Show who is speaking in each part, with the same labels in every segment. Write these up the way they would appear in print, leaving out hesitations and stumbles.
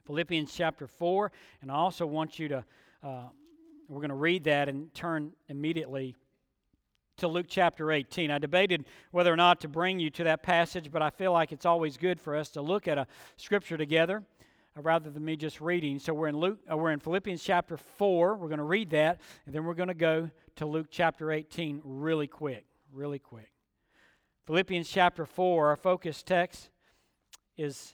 Speaker 1: Philippians chapter 4, and I also want you to, we're going to read that and turn immediately to Luke chapter 18. I debated whether or not to bring you to that passage, but I feel like it's always good for us to look at a scripture together rather than me just reading. So we're in Philippians chapter 4. We're going to read that, and then we're going to go to Luke chapter 18 really quick. Philippians chapter 4, our focus text is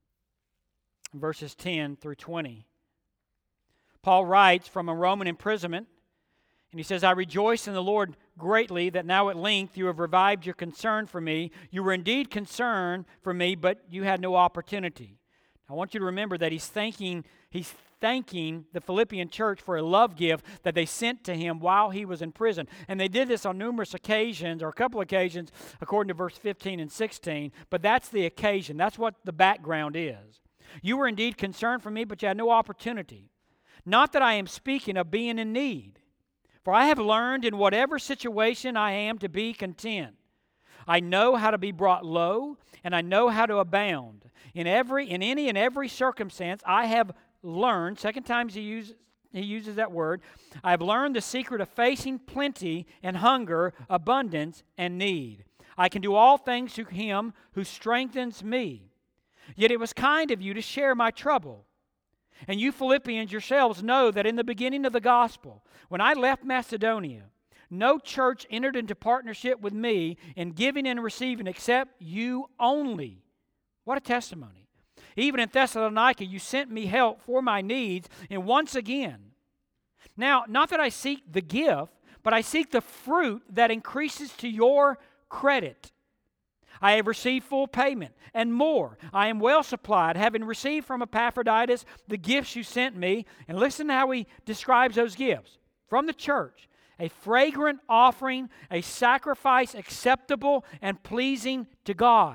Speaker 1: verses 10 through 20. Paul writes from a Roman imprisonment, and he says, I rejoice in the Lord greatly that now at length you have revived your concern for me. You were indeed concerned for me, but you had no opportunity. I want you to remember that he's thanking the Philippian church for a love gift that they sent to him while he was in prison. And they did this on numerous occasions, or a couple occasions, according to verse 15 and 16. But that's the occasion. That's what the background is. You were indeed concerned for me, but you had no opportunity. Not that I am speaking of being in need. For I have learned in whatever situation I am to be content. I know how to be brought low, and I know how to abound. In any and every circumstance, I have learned, second time he uses that word, I have learned the secret of facing plenty and hunger, abundance and need. I can do all things through him who strengthens me. Yet it was kind of you to share my trouble. And you Philippians yourselves know that in the beginning of the gospel, when I left Macedonia, no church entered into partnership with me in giving and receiving except you only. What a testimony. Even in Thessalonica, you sent me help for my needs, and once again. Now, not that I seek the gift, but I seek the fruit that increases to your credit. I have received full payment, and more. I am well supplied, having received from Epaphroditus the gifts you sent me. And listen to how he describes those gifts. From the church, a fragrant offering, a sacrifice acceptable and pleasing to God.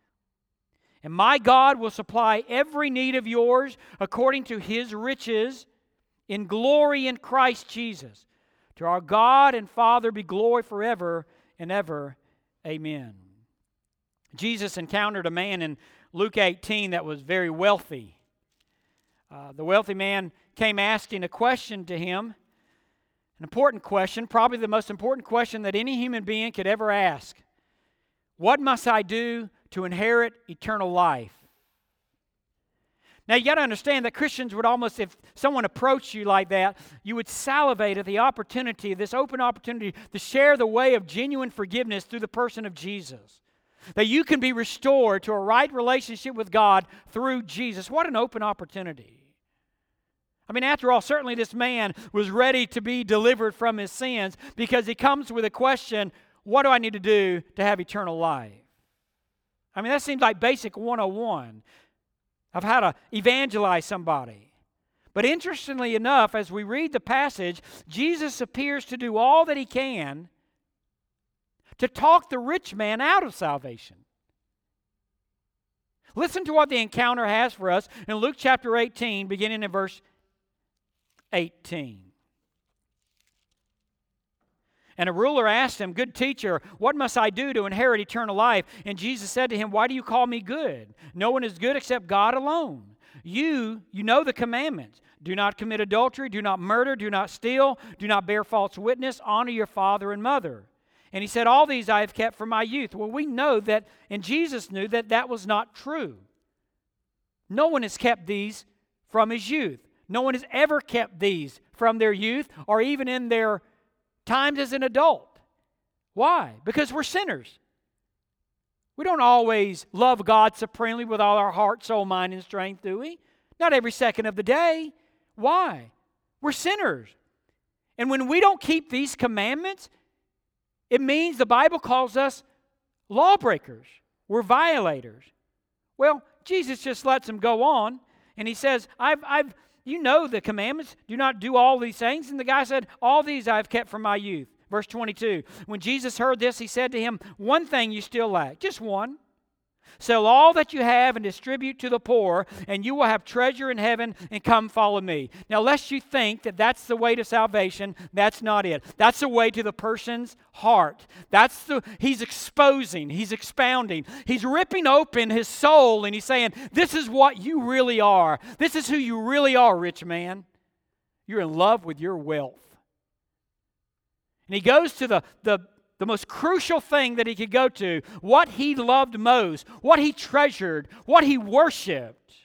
Speaker 1: And my God will supply every need of yours according to His riches in glory in Christ Jesus. To our God and Father be glory forever and ever. Amen. Jesus encountered a man in Luke 18 that was very wealthy. The wealthy man came asking a question to him, an important question, probably the most important question that any human being could ever ask. What must I do to inherit eternal life? Now you got to understand that Christians would almost, if someone approached you like that, you would salivate at the opportunity, this open opportunity to share the way of genuine forgiveness through the person of Jesus. That you can be restored to a right relationship with God through Jesus. What an open opportunity. I mean, after all, certainly this man was ready to be delivered from his sins because he comes with a question, what do I need to do to have eternal life? I mean, that seems like basic 101 of how to evangelize somebody. But interestingly enough, as we read the passage, Jesus appears to do all that he can to talk the rich man out of salvation. Listen to what the encounter has for us in Luke chapter 18, beginning in verse 18. And a ruler asked him, Good teacher, what must I do to inherit eternal life? And Jesus said to him, Why do you call me good? No one is good except God alone. You know the commandments. Do not commit adultery, do not murder, do not steal, do not bear false witness, honor your father and mother. And he said, all these I have kept from my youth. Well, we know that, and Jesus knew that that was not true. No one has kept these from his youth. No one has ever kept these from their youth or even in their times as an adult. Why? Because we're sinners. We don't always love God supremely with all our heart, soul, mind, and strength, do we? Not every second of the day. Why? We're sinners. And when we don't keep these commandments, it means the Bible calls us lawbreakers. We're violators. Well, Jesus just lets them go on, and he says, you know the commandments. Do not do all these things. And the guy said, all these I have kept from my youth. Verse 22, when Jesus heard this, he said to him, one thing you still lack, just one. Sell all that you have and distribute to the poor, and you will have treasure in heaven, and come follow me. Now, lest you think that that's the way to salvation, that's not it. That's the way to the person's heart. He's exposing, he's expounding, he's ripping open his soul, and he's saying, this is what you really are. This is who you really are, rich man. You're in love with your wealth. And he goes to the most crucial thing that he could go to, what he loved most, what he treasured, what he worshiped.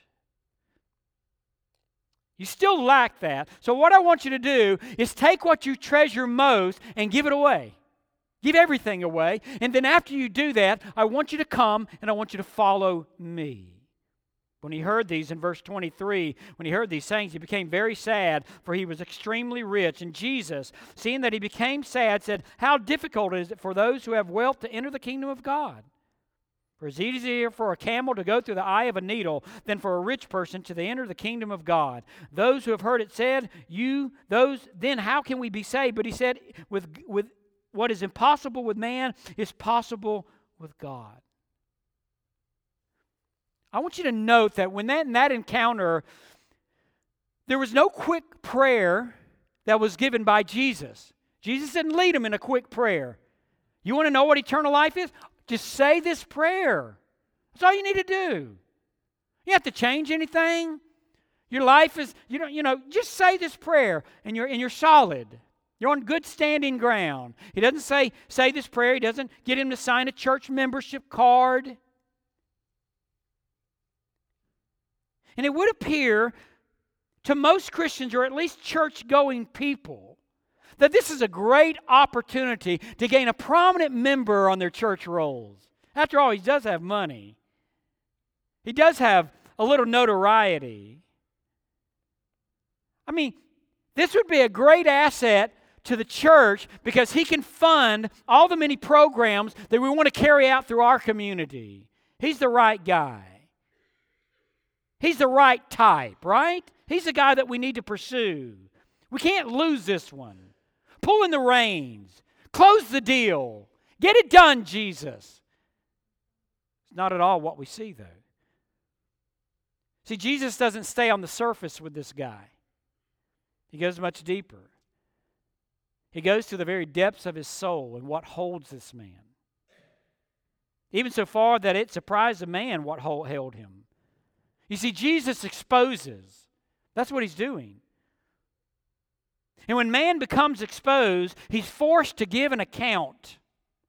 Speaker 1: You still lack that. So what I want you to do is take what you treasure most and give it away. Give everything away. And then after you do that, I want you to come and I want you to follow me. When he heard these, in verse 23, when he heard these sayings, he became very sad, for he was extremely rich. And Jesus, seeing that he became sad, said, how difficult is it for those who have wealth to enter the kingdom of God? For it's easier for a camel to go through the eye of a needle than for a rich person to enter the kingdom of God. Those who have heard it said, then how can we be saved? But he said, with what is impossible with man is possible with God. I want you to note that when in that encounter, there was no quick prayer that was given by Jesus. Jesus didn't lead him in a quick prayer. You want to know what eternal life is? Just say this prayer. That's all you need to do. You have to change anything. Your life is, just say this prayer and you're solid. You're on good standing ground. He doesn't say this prayer. He doesn't get him to sign a church membership card. And it would appear to most Christians, or at least church-going people, that this is a great opportunity to gain a prominent member on their church rolls. After all, he does have money. He does have a little notoriety. I mean, this would be a great asset to the church because he can fund all the many programs that we want to carry out through our community. He's the right guy. He's the right type, right? He's the guy that we need to pursue. We can't lose this one. Pull in the reins. Close the deal. Get it done, Jesus. It's not at all what we see, though. See, Jesus doesn't stay on the surface with this guy. He goes much deeper. He goes to the very depths of his soul and what holds this man. Even so far that it surprised the man what held him. You see, Jesus exposes. That's what he's doing. And when man becomes exposed, he's forced to give an account.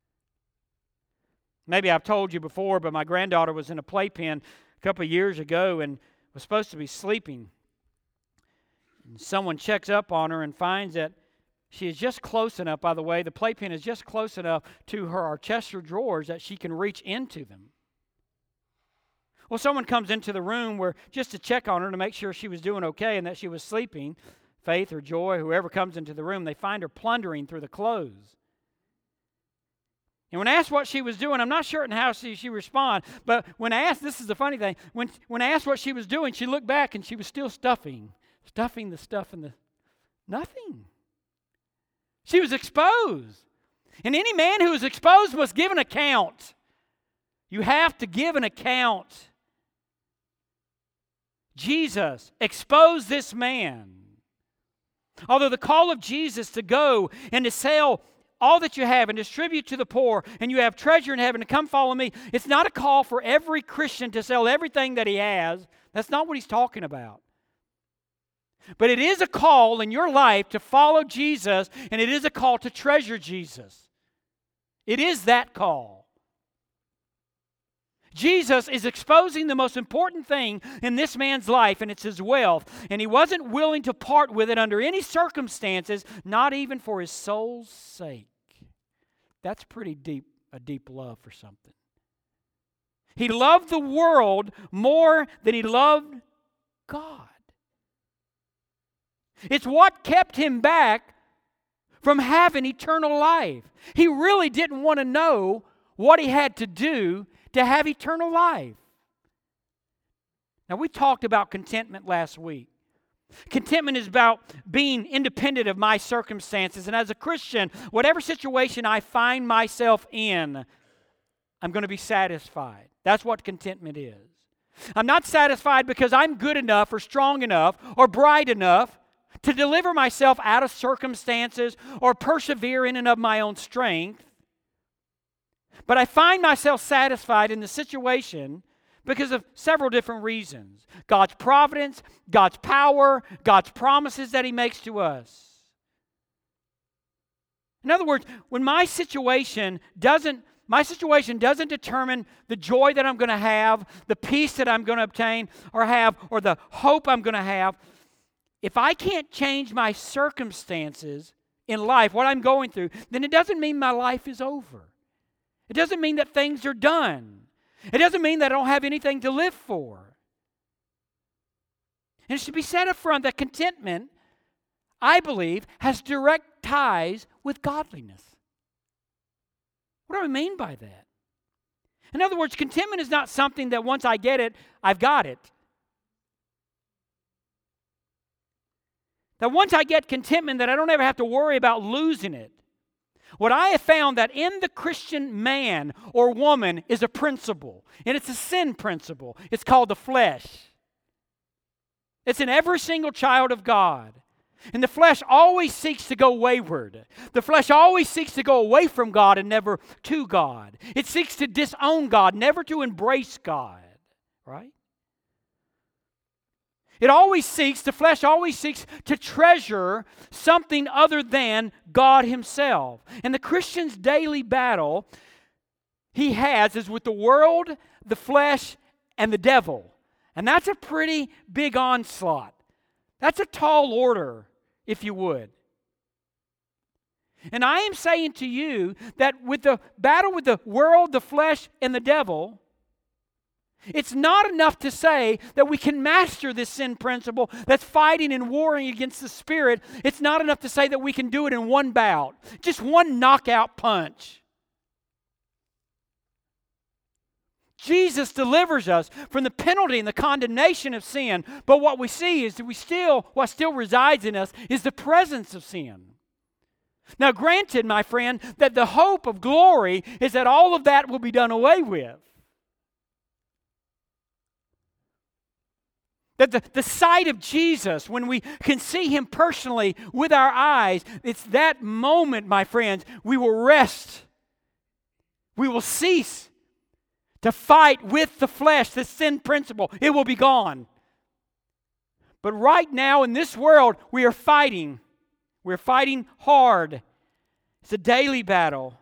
Speaker 1: Maybe I've told you before, but my granddaughter was in a playpen a couple of years ago and was supposed to be sleeping. And someone checks up on her and finds that she is just close enough, by the way, the playpen is just close enough to her chest of drawers that she can reach into them. Well, someone comes into the room just to check on her to make sure she was doing okay and that she was sleeping. Faith or Joy, whoever comes into the room, they find her plundering through the clothes. And when asked what she was doing, I'm not certain how she responded, but when asked, this is the funny thing, when asked what she was doing, she looked back and she was still stuffing the stuff in the, nothing. She was exposed. And any man who is exposed must give an account. You have to give an account. Jesus exposed this man. Although the call of Jesus to go and to sell all that you have and distribute to the poor, and you have treasure in heaven, to come follow me, it's not a call for every Christian to sell everything that he has. That's not what he's talking about. But it is a call in your life to follow Jesus, and it is a call to treasure Jesus. It is that call. Jesus is exposing the most important thing in this man's life, and it's his wealth. And he wasn't willing to part with it under any circumstances, not even for his soul's sake. That's pretty deep, a deep love for something. He loved the world more than he loved God. It's what kept him back from having eternal life. He really didn't want to know what he had to do to have eternal life. Now, we talked about contentment last week. Contentment is about being independent of my circumstances. And as a Christian, whatever situation I find myself in, I'm going to be satisfied. That's what contentment is. I'm not satisfied because I'm good enough or strong enough or bright enough to deliver myself out of circumstances or persevere in and of my own strength. But I find myself satisfied in the situation because of several different reasons. God's providence, God's power, God's promises that He makes to us. In other words, when my situation doesn't determine the joy that I'm going to have, the peace that I'm going to obtain or have, or the hope I'm going to have, if I can't change my circumstances in life, what I'm going through, then it doesn't mean my life is over. It doesn't mean that things are done. It doesn't mean that I don't have anything to live for. And it should be said up front that contentment, I believe, has direct ties with godliness. What do I mean by that? In other words, contentment is not something that once I get it, I've got it. That once I get contentment, that I don't ever have to worry about losing it. What I have found that in the Christian man or woman is a principle, and it's a sin principle. It's called the flesh. It's in every single child of God. And the flesh always seeks to go wayward. The flesh always seeks to go away from God and never to God. It seeks to disown God, never to embrace God. Right? The flesh always seeks to treasure something other than God Himself. And the Christian's daily battle is with the world, the flesh, and the devil. And that's a pretty big onslaught. That's a tall order, if you would. And I am saying to you that with the battle with the world, the flesh, and the devil, it's not enough to say that we can master this sin principle that's fighting and warring against the Spirit. It's not enough to say that we can do it in one bout, just one knockout punch. Jesus delivers us from the penalty and the condemnation of sin, but what we see is that what still resides in us is the presence of sin. Now, granted, my friend, that the hope of glory is that all of that will be done away with. That the sight of Jesus, when we can see Him personally with our eyes, it's that moment, my friends, we will rest. We will cease to fight with the flesh, the sin principle. It will be gone. But right now in this world, we are fighting. We're fighting hard. It's a daily battle.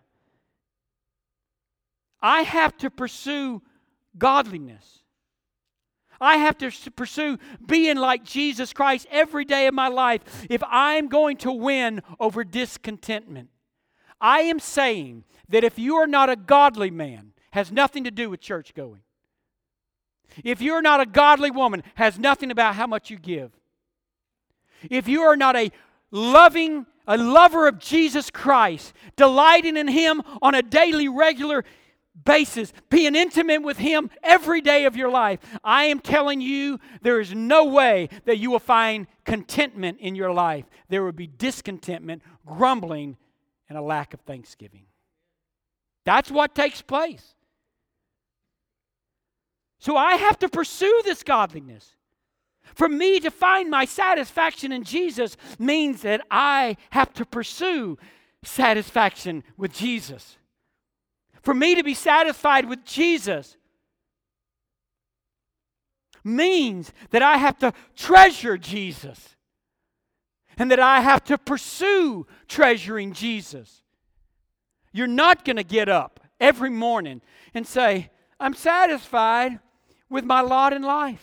Speaker 1: I have to pursue godliness. I have to pursue being like Jesus Christ every day of my life if I'm going to win over discontentment. I am saying that if you are not a godly man, has nothing to do with church going. If you're not a godly woman, has nothing about how much you give. If you are not a lover of Jesus Christ, delighting in Him on a daily, regular basis, being intimate with Him every day of your life, I am telling you, there is no way that you will find contentment in your life. There will be discontentment, grumbling, and a lack of thanksgiving. That's what takes place. So I have to pursue this godliness. For me to find my satisfaction in Jesus means that I have to pursue satisfaction with Jesus. For me to be satisfied with Jesus means that I have to treasure Jesus and that I have to pursue treasuring Jesus. You're not going to get up every morning and say, I'm satisfied with my lot in life.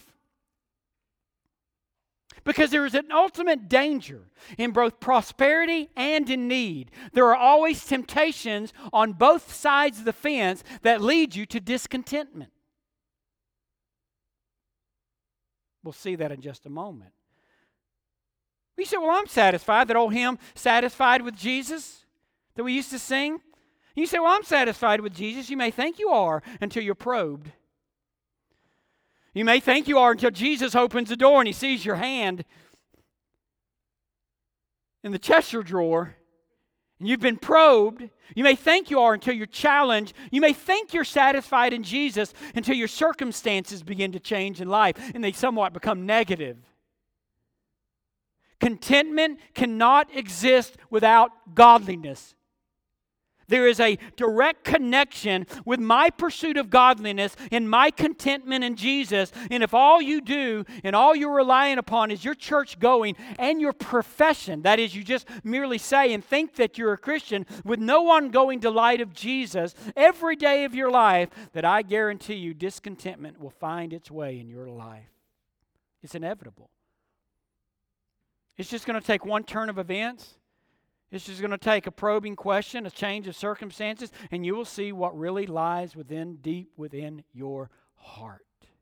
Speaker 1: Because there is an ultimate danger in both prosperity and in need. There are always temptations on both sides of the fence that lead you to discontentment. We'll see that in just a moment. You say, well, I'm satisfied. That old hymn, Satisfied with Jesus, that we used to sing. You say, well, I'm satisfied with Jesus. You may think you are until you're probed. You may think you are until Jesus opens the door and He sees your hand in the Cheshire drawer and you've been probed. You may think you are until you're challenged. You may think you're satisfied in Jesus until your circumstances begin to change in life and they somewhat become negative. Contentment cannot exist without godliness. There is a direct connection with my pursuit of godliness and my contentment in Jesus. And if all you do and all you're relying upon is your church going and your profession, that is, you just merely say and think that you're a Christian with no ongoing delight of Jesus every day of your life, that I guarantee you discontentment will find its way in your life. It's inevitable. It's just going to take one turn of events. It's just going to take a probing question, a change of circumstances, and you will see what really lies deep within your heart.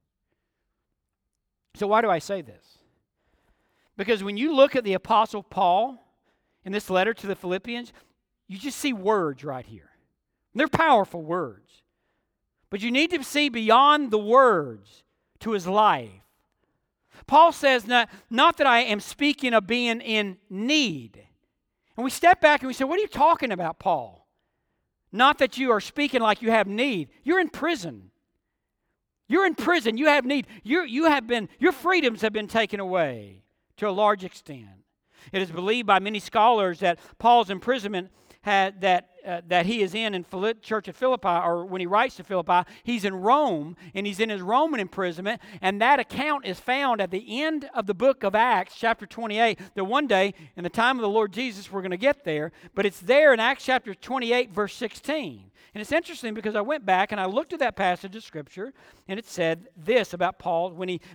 Speaker 1: So why do I say this? Because when you look at the Apostle Paul in this letter to the Philippians, you just see words right here. They're powerful words. But you need to see beyond the words to his life. Paul says, not that I am speaking of being in need. And we step back and we say, what are you talking about, Paul? Not that you are speaking like you have need. You're in prison. You're in prison. You have need. Your freedoms have been taken away to a large extent. It is believed by many scholars that Paul's imprisonment that he is in church at Philippi, or when he writes to Philippi, he's in Rome, and he's in his Roman imprisonment, and that account is found at the end of the book of Acts, chapter 28, that one day, in the time of the Lord Jesus, we're going to get there, but it's there in Acts chapter 28, verse 16. And it's interesting because I went back and I looked at that passage of Scripture, and it said this about Paul. When he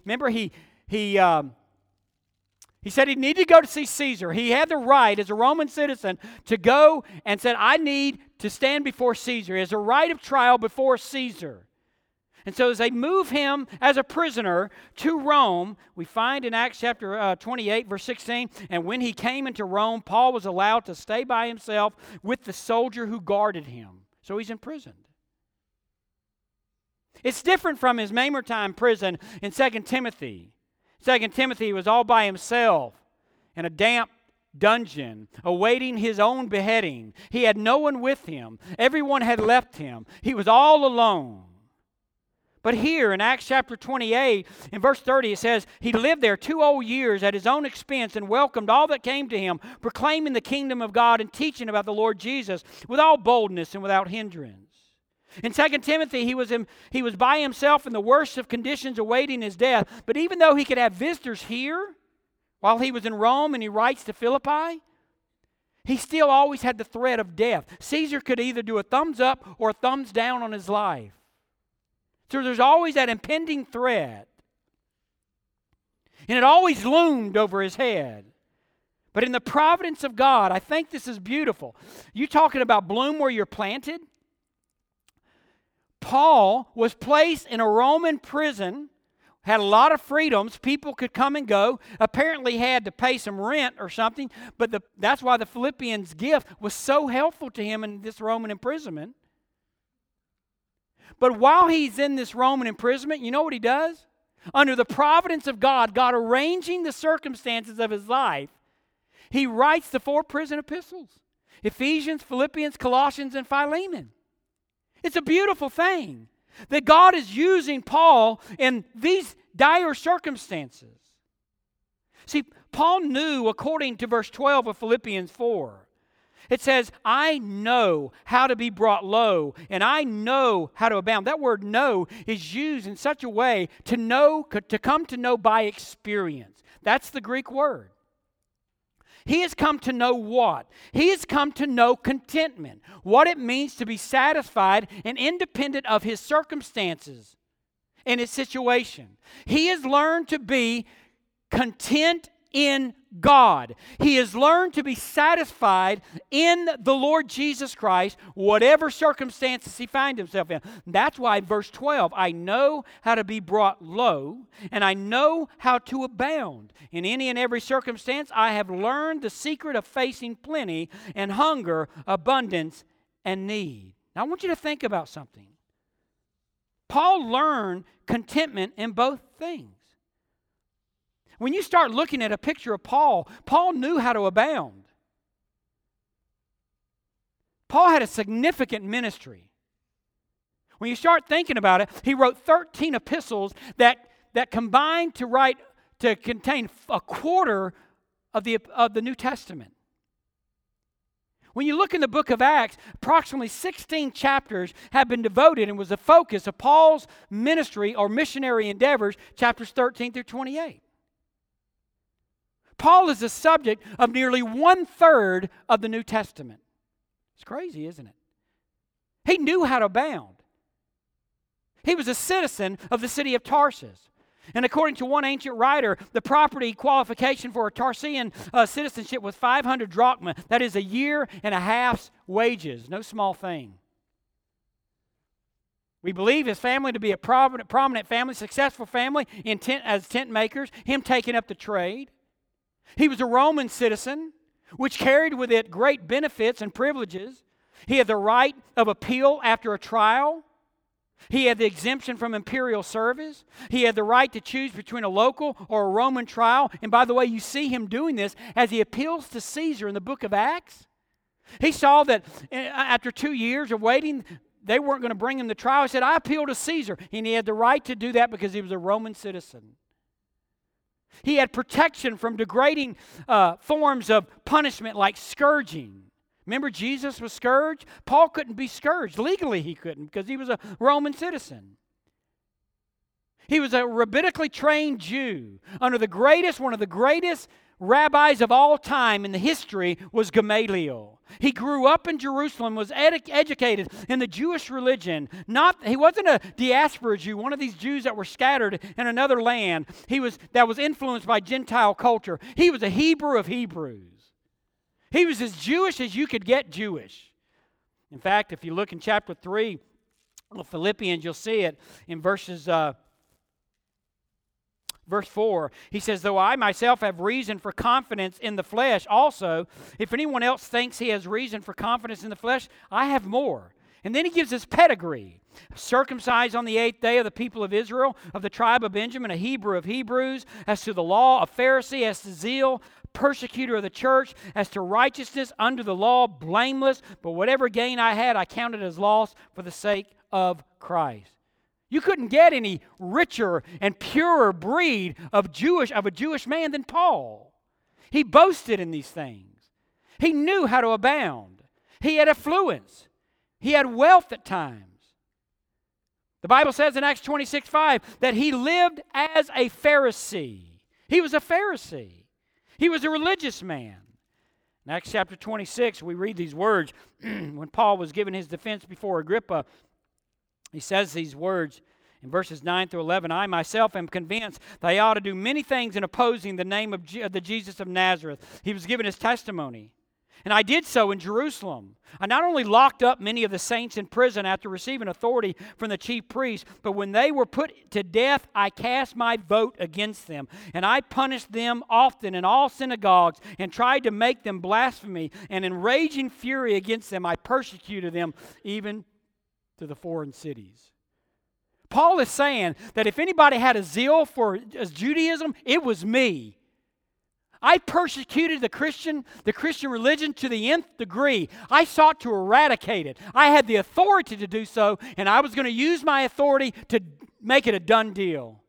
Speaker 1: said he needed to go to see Caesar. He had the right as a Roman citizen to go and said, I need to stand before Caesar. He has a right of trial before Caesar. And so as they move him as a prisoner to Rome, we find in Acts chapter 28, verse 16, and when he came into Rome, Paul was allowed to stay by himself with the soldier who guarded him. So he's imprisoned. It's different from his Mamertine prison in 2 Timothy. 2 Timothy was all by himself in a damp dungeon, awaiting his own beheading. He had no one with him. Everyone had left him. He was all alone. But here in Acts chapter 28, in verse 30, it says, he lived there 2 whole years at his own expense and welcomed all that came to him, proclaiming the kingdom of God and teaching about the Lord Jesus with all boldness and without hindrance. In 2 Timothy, he was by himself in the worst of conditions awaiting his death. But even though he could have visitors here while he was in Rome and he writes to Philippi, he still always had the threat of death. Caesar could either do a thumbs up or a thumbs down on his life. So there's always that impending threat. And it always loomed over his head. But in the providence of God, I think this is beautiful. You talking about bloom where you're planted? Paul was placed in a Roman prison, had a lot of freedoms. People could come and go. Apparently had to pay some rent or something, but that's why the Philippians' gift was so helpful to him in this Roman imprisonment. But while he's in this Roman imprisonment, you know what he does? Under the providence of God, God arranging the circumstances of his life, he writes the 4 prison epistles: Ephesians, Philippians, Colossians, and Philemon. It's a beautiful thing that God is using Paul in these dire circumstances. See, Paul knew, according to verse 12 of Philippians 4, it says, I know how to be brought low, and I know how to abound. That word know is used in such a way to know, to come to know by experience. That's the Greek word. He has come to know what? He has come to know contentment, what it means to be satisfied and independent of his circumstances and his situation. He has learned to be content in God. He has learned to be satisfied in the Lord Jesus Christ, whatever circumstances he finds himself in. That's why verse 12, I know how to be brought low, and I know how to abound. In any and every circumstance, I have learned the secret of facing plenty and hunger, abundance, and need. Now I want you to think about something. Paul learned contentment in both things. When you start looking at a picture of Paul, Paul knew how to abound. Paul had a significant ministry. When you start thinking about it, he wrote 13 epistles that combined to contain a quarter of the New Testament. When you look in the book of Acts, approximately 16 chapters have been devoted and was the focus of Paul's ministry or missionary endeavors, chapters 13 through 28. Paul is the subject of nearly 1/3 of the New Testament. It's crazy, isn't it? He knew how to abound. He was a citizen of the city of Tarsus. And according to one ancient writer, the property qualification for a Tarsian citizenship was 500 drachma. That is a year and a half's wages. No small thing. We believe his family to be a prominent family, successful family as tent makers, him taking up the trade. He was a Roman citizen, which carried with it great benefits and privileges. He had the right of appeal after a trial. He had the exemption from imperial service. He had the right to choose between a local or a Roman trial. And by the way, you see him doing this as he appeals to Caesar in the book of Acts. He saw that after 2 years of waiting, they weren't going to bring him to trial. He said, I appeal to Caesar. And he had the right to do that because he was a Roman citizen. He had protection from degrading forms of punishment like scourging. Remember, Jesus was scourged? Paul couldn't be scourged. Legally, he couldn't because he was a Roman citizen. He was a rabbinically trained Jew. One of the greatest rabbis of all time in the history was Gamaliel. He grew up in Jerusalem, was educated in the Jewish religion. He wasn't a diaspora Jew, one of these Jews that were scattered in another land. That was influenced by Gentile culture. He was a Hebrew of Hebrews. He was as Jewish as you could get Jewish. In fact, if you look in chapter 3 of Philippians, you'll see it in verse 4. He says, though I myself have reason for confidence in the flesh also, if anyone else thinks he has reason for confidence in the flesh, I have more. And then he gives his pedigree. Circumcised on the 8th day of the people of Israel, of the tribe of Benjamin, a Hebrew of Hebrews, as to the law, a Pharisee, as to zeal, persecutor of the church, as to righteousness under the law, blameless. But whatever gain I had, I counted as loss for the sake of Christ. You couldn't get any richer and purer breed of a Jewish man than Paul. He boasted in these things. He knew how to abound. He had affluence. He had wealth at times. The Bible says in Acts 26:5 that he lived as a Pharisee. He was a Pharisee. He was a religious man. In Acts chapter 26, we read these words. When Paul was giving his defense before Agrippa, he says these words in verses 9 through 11. I myself am convinced that I ought to do many things in opposing the name of the Jesus of Nazareth. He was giving his testimony. And I did so in Jerusalem. I not only locked up many of the saints in prison after receiving authority from the chief priests, but when they were put to death, I cast my vote against them. And I punished them often in all synagogues and tried to make them blaspheme. And in raging fury against them, I persecuted them even to the foreign cities. Paul is saying that if anybody had a zeal for Judaism, it was me. I persecuted the Christian religion to the nth degree. I sought to eradicate it. I had the authority to do so, and I was going to use my authority to make it a done deal.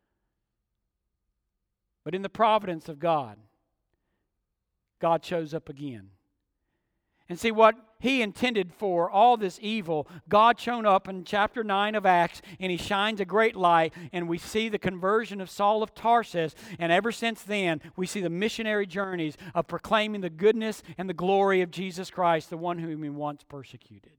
Speaker 1: But in the providence of God, God shows up again. And see what he intended for all this evil, God showed up in chapter 9 of Acts, and he shines a great light, and we see the conversion of Saul of Tarsus, and ever since then, we see the missionary journeys of proclaiming the goodness and the glory of Jesus Christ, the one whom he once persecuted.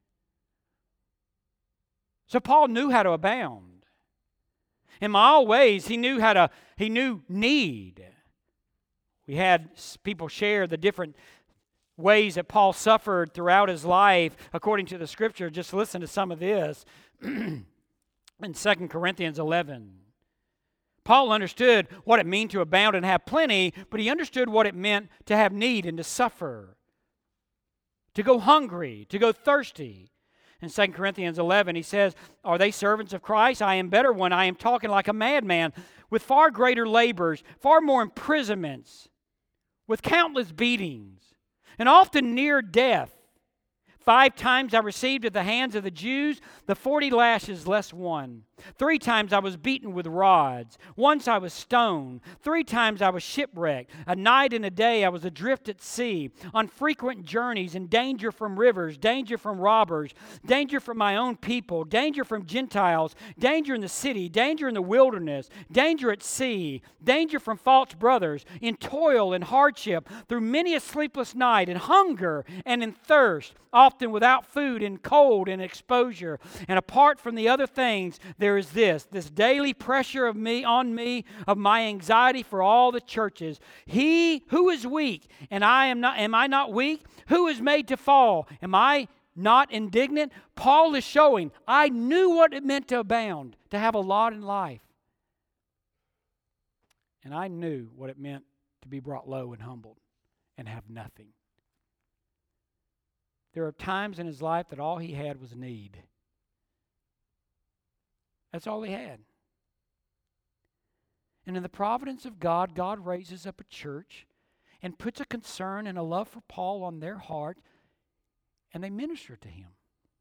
Speaker 1: So Paul knew how to abound. In all ways, he knew need. We had people share the different ways that Paul suffered throughout his life according to the Scripture. Just listen to some of this in 2 Corinthians 11. Paul understood what it meant to abound and have plenty, but he understood what it meant to have need and to suffer, to go hungry, to go thirsty. In 2 Corinthians 11, he says, are they servants of Christ? I am better one. I am talking like a madman, with far greater labors, far more imprisonments, with countless beatings, and often near death. 5 times I received at the hands of the Jews the 40 lashes less one. 3 times I was beaten with rods. Once I was stoned. 3 times I was shipwrecked. A night and a day I was adrift at sea, on frequent journeys, in danger from rivers, danger from robbers, danger from my own people, danger from Gentiles, danger in the city, danger in the wilderness, danger at sea, danger from false brothers, in toil and hardship, through many a sleepless night, in hunger and in thirst, often without food, in cold and exposure. And apart from the other things, there is this daily pressure of my anxiety for all the churches. He who is weak, and am I not weak? Who is made to fall? Am I not indignant? Paul is showing, I knew what it meant to abound, to have a lot in life. And I knew what it meant to be brought low and humbled and have nothing. There are times in his life that all he had was need. That's all he had. And in the providence of God, God raises up a church and puts a concern and a love for Paul on their heart, and they minister to him.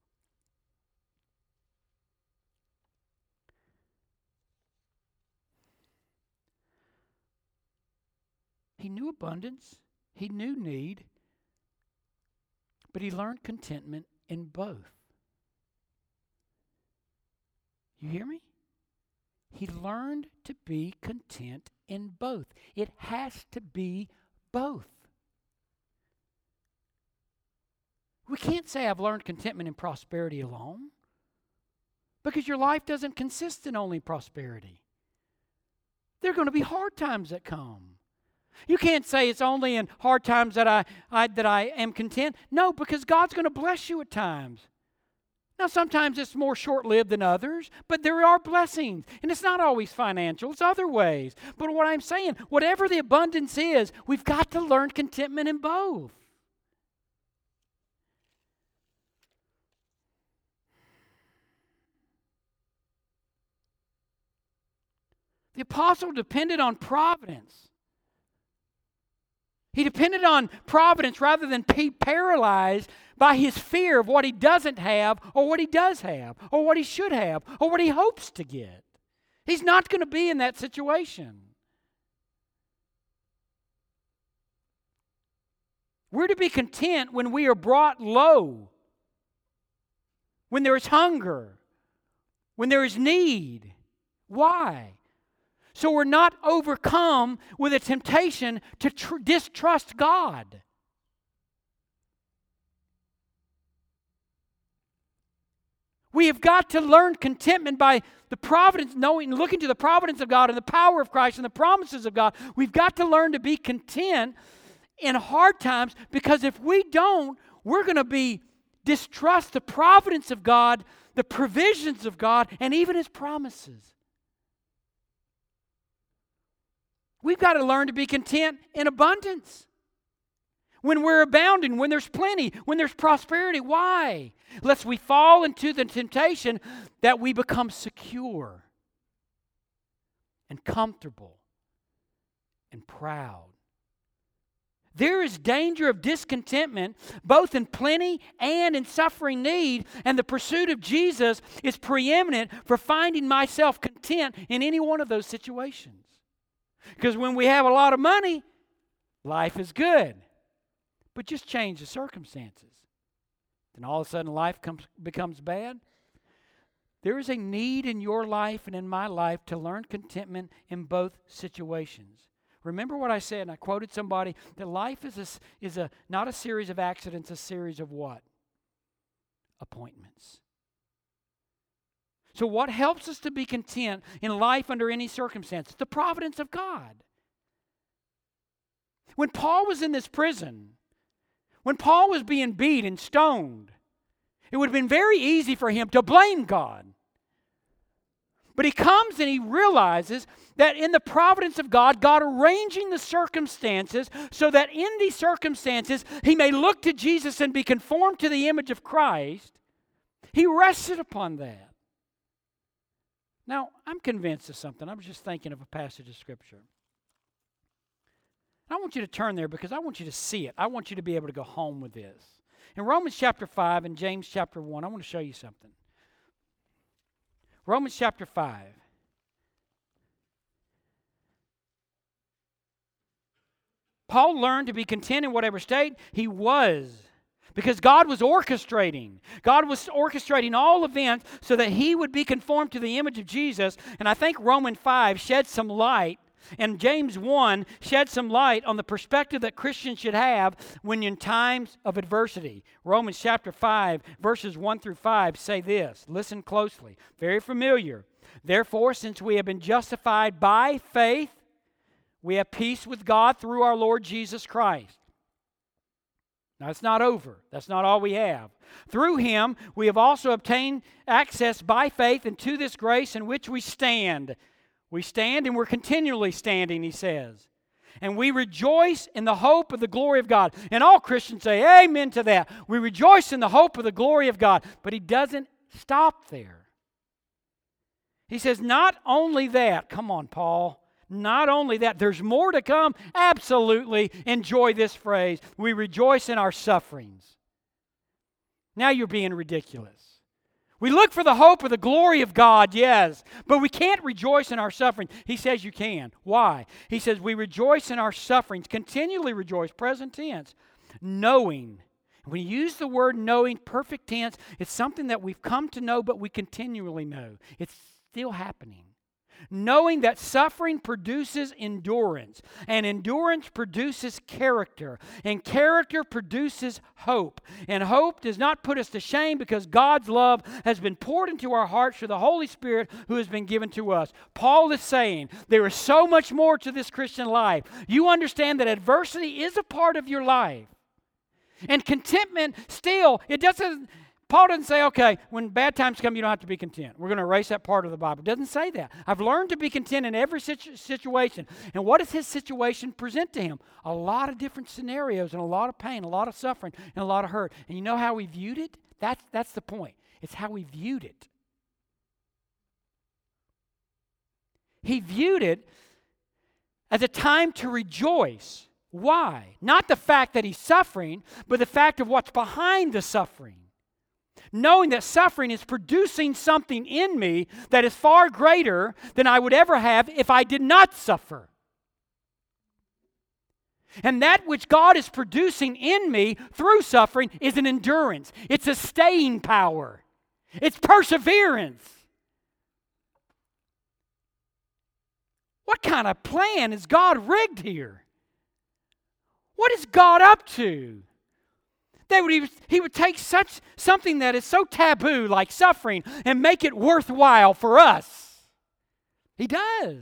Speaker 1: He knew abundance, he knew need, but he learned contentment in both. You hear me? He learned to be content in both. It has to be both. We can't say I've learned contentment in prosperity alone, because your life doesn't consist in only prosperity. There are going to be hard times that come. You can't say it's only in hard times that I am content. No, because God's going to bless you at times. Now, sometimes it's more short-lived than others, but there are blessings. And it's not always financial, it's other ways. But what I'm saying, whatever the abundance is, we've got to learn contentment in both. The apostle depended on providence. He depended on providence rather than be paralyzed by his fear of what he doesn't have, or what he does have, or what he should have, or what he hopes to get. He's not going to be in that situation. We're to be content when we are brought low, when there is hunger, when there is need. Why? So we're not overcome with a temptation to distrust God. We have got to learn contentment by the providence, knowing, looking to the providence of God and the power of Christ and the promises of God. We've got to learn to be content in hard times, because if we don't, we're going to distrust the providence of God, the provisions of God, and even His promises. We've got to learn to be content in abundance. When we're abounding, when there's plenty, when there's prosperity. Why? Lest we fall into the temptation that we become secure and comfortable and proud. There is danger of discontentment both in plenty and in suffering need, and the pursuit of Jesus is preeminent for finding myself content in any one of those situations. Because when we have a lot of money, life is good. But just change the circumstances, then all of a sudden life becomes bad. There is a need in your life and in my life to learn contentment in both situations. Remember what I said, and I quoted somebody, that life is not a series of accidents, a series of what? Appointments. So what helps us to be content in life under any circumstance? The providence of God. When Paul was in this prison, when Paul was being beat and stoned, it would have been very easy for him to blame God. But he comes and he realizes that in the providence of God, God arranging the circumstances so that in these circumstances he may look to Jesus and be conformed to the image of Christ, he rested upon that. Now, I'm convinced of something. I was just thinking of a passage of Scripture. I want you to turn there because I want you to see it. I want you to be able to go home with this. In Romans chapter 5 and James chapter 1, I want to show you something. Romans chapter 5. Paul learned to be content in whatever state he was, because God was orchestrating. God was orchestrating all events so that he would be conformed to the image of Jesus. And I think Romans 5 sheds some light, and James 1 sheds some light on the perspective that Christians should have when in times of adversity. Romans chapter 5, verses 1 through 5 say this. Listen closely. Very familiar. Therefore, since we have been justified by faith, we have peace with God through our Lord Jesus Christ. Now, it's not over. That's not all we have. Through him, we have also obtained access by faith into this grace in which we stand. We stand and we're continually standing, he says. And we rejoice in the hope of the glory of God. And all Christians say amen to that. We rejoice in the hope of the glory of God. But he doesn't stop there. He says, not only that, come on, Paul. Not only that, there's more to come. Absolutely enjoy this phrase. We rejoice in our sufferings. Now you're being ridiculous. We look for the hope of the glory of God, yes, but we can't rejoice in our suffering. He says you can. Why? He says we rejoice in our sufferings, continually rejoice, present tense, knowing. When you use the word knowing, perfect tense, it's something that we've come to know, but we continually know. It's still happening. Knowing that suffering produces endurance, and endurance produces character, and character produces hope. And hope does not put us to shame because God's love has been poured into our hearts through the Holy Spirit who has been given to us. Paul is saying there is so much more to this Christian life. You understand that adversity is a part of your life. And contentment still, Paul doesn't say, okay, when bad times come, you don't have to be content. We're going to erase that part of the Bible. It doesn't say that. I've learned to be content in every situation. And what does his situation present to him? A lot of different scenarios and a lot of pain, a lot of suffering, and a lot of hurt. And you know how he viewed it? That's the point. It's how he viewed it. He viewed it as a time to rejoice. Why? Not the fact that he's suffering, but the fact of what's behind the suffering. Knowing that suffering is producing something in me that is far greater than I would ever have if I did not suffer. And that which God is producing in me through suffering is an endurance. It's a staying power. It's perseverance. What kind of plan is God rigged here? What is God up to? He would take something that is so taboo, like suffering, and make it worthwhile for us. He does.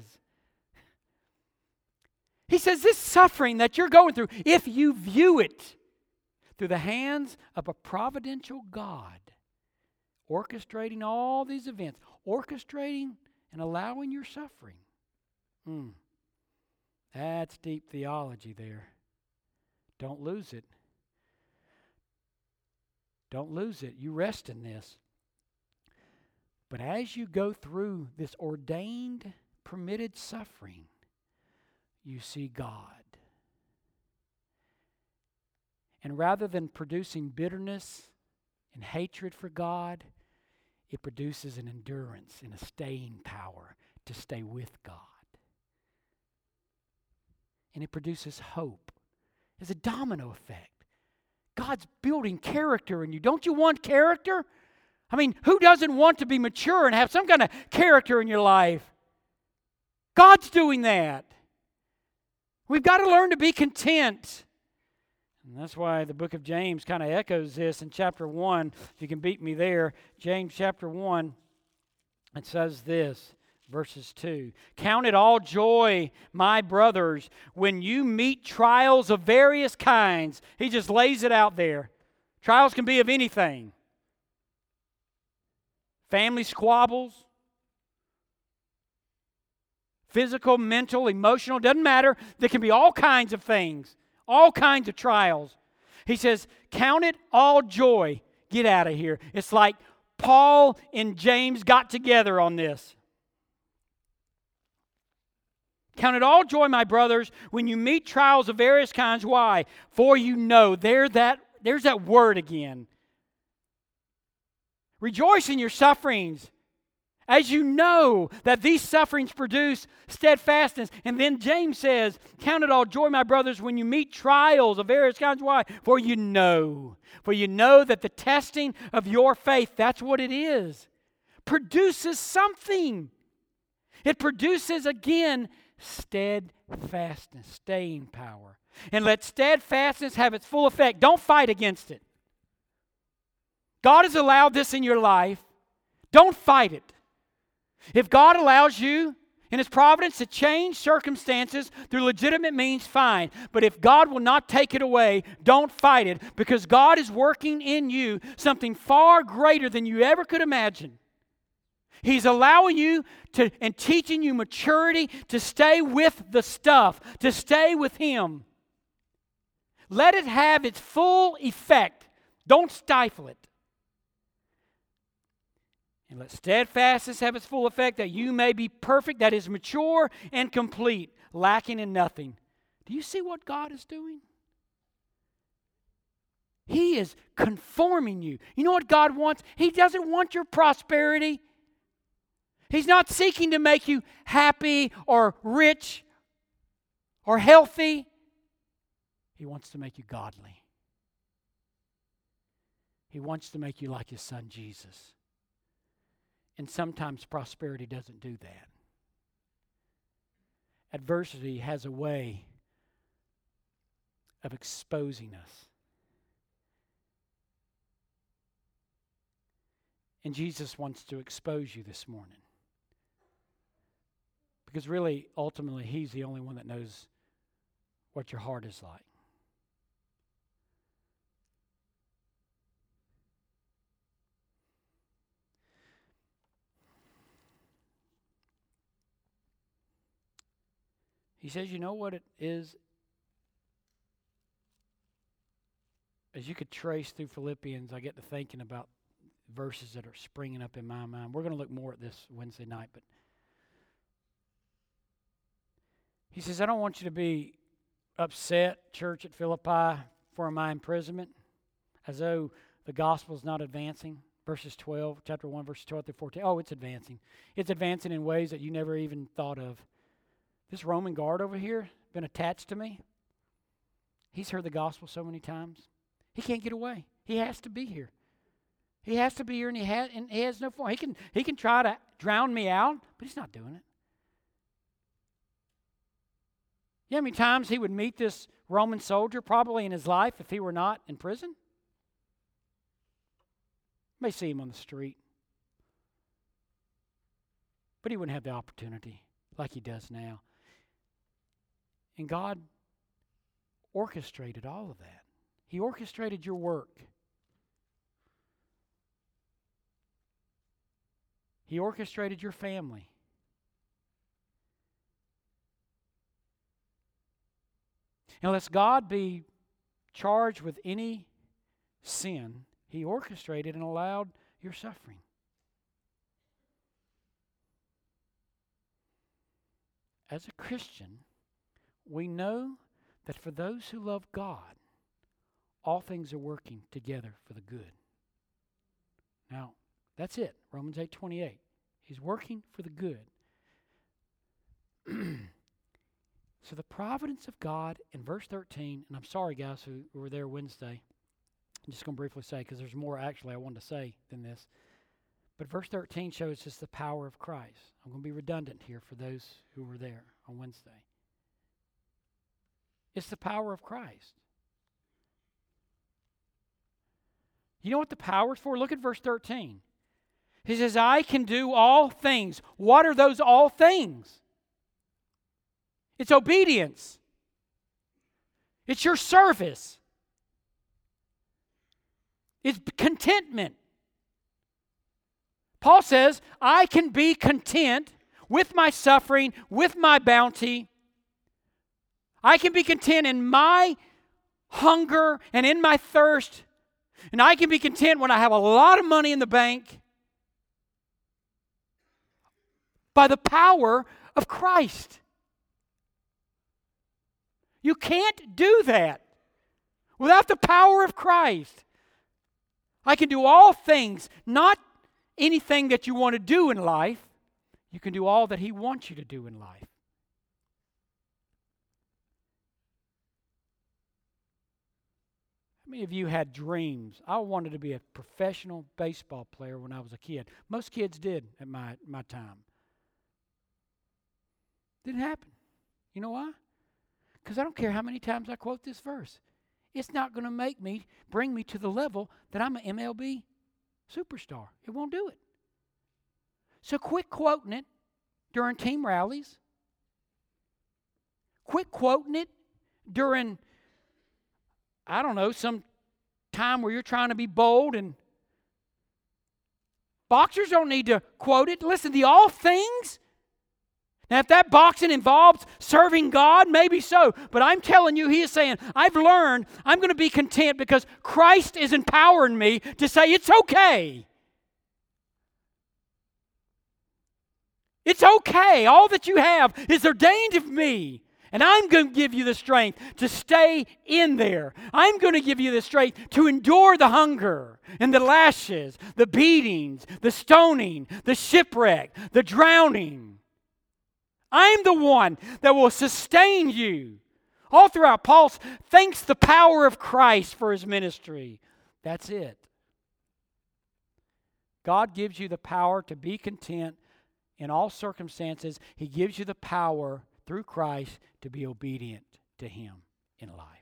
Speaker 1: He says this suffering that you're going through, if you view it through the hands of a providential God, orchestrating all these events, orchestrating and allowing your suffering. That's deep theology there. Don't lose it. Don't lose it. You rest in this. But as you go through this ordained, permitted suffering, you see God. And rather than producing bitterness and hatred for God, it produces an endurance and a staying power to stay with God. And it produces hope. It's a domino effect. God's building character in you. Don't you want character? I mean, who doesn't want to be mature and have some kind of character in your life? God's doing that. We've got to learn to be content. And that's why the book of James kind of echoes this in chapter 1. If you can beat me there, James chapter 1, it says this. Verses 2, count it all joy, my brothers, when you meet trials of various kinds. He just lays it out there. Trials can be of anything. Family squabbles, physical, mental, emotional, doesn't matter. There can be all kinds of things, all kinds of trials. He says, count it all joy. Get out of here. It's like Paul and James got together on this. Count it all joy, my brothers, when you meet trials of various kinds. Why? For you know, there that there's that word again. Rejoice in your sufferings, as you know that these sufferings produce steadfastness. And then James says, count it all joy, my brothers, when you meet trials of various kinds. Why? For you know that the testing of your faith, that's what it is, produces something. It produces, again, steadfastness, staying power. And let steadfastness have its full effect. Don't fight against it. God has allowed this in your life. Don't fight it. If God allows you in His providence to change circumstances through legitimate means, fine. But if God will not take it away, don't fight it, because God is working in you something far greater than you ever could imagine. He's allowing you to and teaching you maturity to stay with the stuff, to stay with Him. Let it have its full effect. Don't stifle it. And let steadfastness have its full effect, that you may be perfect, that is mature and complete, lacking in nothing. Do you see what God is doing? He is conforming you. You know what God wants? He doesn't want your prosperity. He's not seeking to make you happy or rich or healthy. He wants to make you godly. He wants to make you like His Son Jesus. And sometimes prosperity doesn't do that. Adversity has a way of exposing us. And Jesus wants to expose you this morning. Because really, ultimately, He's the only one that knows what your heart is like. He says, you know what it is? As you could trace through Philippians, I get to thinking about verses that are springing up in my mind. We're going to look more at this Wednesday night, but he says, I don't want you to be upset, church at Philippi, for my imprisonment, as though the gospel is not advancing. Verses 12, chapter 1, verses 12 through 14. Oh, it's advancing. It's advancing in ways that you never even thought of. This Roman guard over here, been attached to me. He's heard the gospel so many times. He can't get away. He has to be here. He has to be here, and he has no form. He can try to drown me out, but he's not doing it. You know how many times he would meet this Roman soldier, probably in his life, if he were not in prison? You may see him on the street. But he wouldn't have the opportunity like he does now. And God orchestrated all of that. He orchestrated your work. He orchestrated your family. And lest God be charged with any sin, He orchestrated and allowed your suffering. As a Christian, we know that for those who love God, all things are working together for the good. Now, that's it. Romans 8:28. He's working for the good. So the providence of God in verse 13, and I'm sorry guys who were there Wednesday, I'm just going to briefly say, because there's more actually I wanted to say than this. But verse 13 shows us the power of Christ. I'm going to be redundant here for those who were there on Wednesday. It's the power of Christ. You know what the power is for? Look at verse 13. He says, I can do all things. What are those all things? It's obedience. It's your service. It's contentment. Paul says, I can be content with my suffering, with my bounty. I can be content in my hunger and in my thirst. And I can be content when I have a lot of money in the bank by the power of Christ. You can't do that Without the power of Christ, I can do all things, not anything that you want to do in life. You can do all that He wants you to do in life. How many of you had dreams? I wanted to be a professional baseball player when I was a kid. Most kids did at my time. Didn't happen. You know why? Because I don't care how many times I quote this verse. It's not going to bring me to the level that I'm an MLB superstar. It won't do it. So quit quoting it during team rallies. Quit quoting it during, I don't know, some time where you're trying to be bold. And boxers don't need to quote it. Listen, the all things. Now, if that boxing involves serving God, maybe so. But I'm telling you, He is saying, I've learned I'm going to be content because Christ is empowering me to say it's okay. It's okay. All that you have is ordained of me. And I'm going to give you the strength to stay in there. I'm going to give you the strength to endure the hunger and the lashes, the beatings, the stoning, the shipwreck, the drowning. I'm the one that will sustain you. All throughout, Paul thanks the power of Christ for his ministry. That's it. God gives you the power to be content in all circumstances. He gives you the power through Christ to be obedient to Him in life.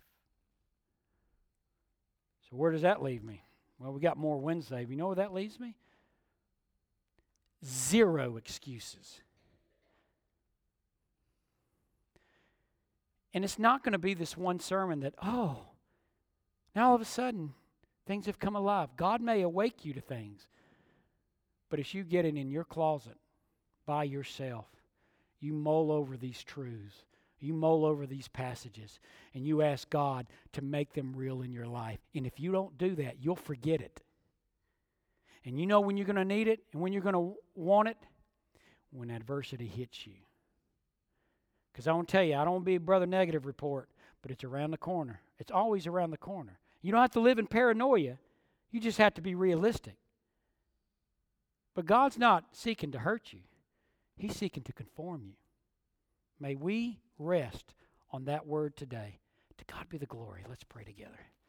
Speaker 1: So where does that leave me? Well, we got more Wednesday. You know where that leaves me? 0 excuses. And it's not going to be this one sermon that, now all of a sudden things have come alive. God may awake you to things. But as you get it in your closet by yourself, you mull over these truths. You mull over these passages. And you ask God to make them real in your life. And if you don't do that, you'll forget it. And you know when you're going to need it and when you're going to want it? When adversity hits you. Because I want to tell you, I don't want to be a brother negative report, but it's around the corner. It's always around the corner. You don't have to live in paranoia. You just have to be realistic. But God's not seeking to hurt you. He's seeking to conform you. May we rest on that word today. To God be the glory. Let's pray together.